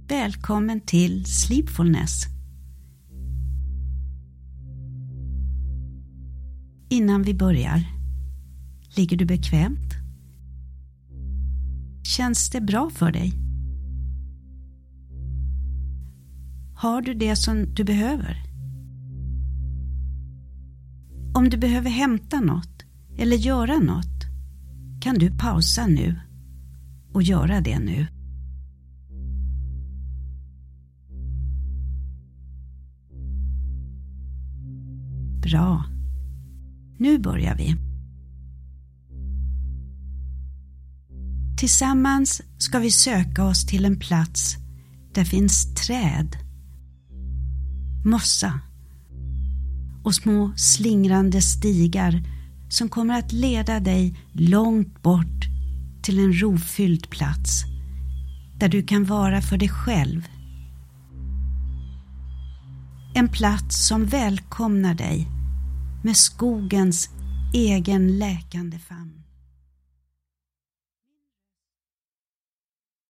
Välkommen till Sleepfulness. Innan vi börjar, ligger du bekvämt? Känns det bra för dig? Har du det som du behöver? Om du behöver hämta något eller göra något, kan du pausa nu och göra det nu. Bra. Nu börjar vi. Tillsammans ska vi söka oss till en plats där finns träd, mossa och små slingrande stigar som kommer att leda dig långt bort till en rofylld plats där du kan vara för dig själv. En plats som välkomnar dig med skogens egen läkande famn.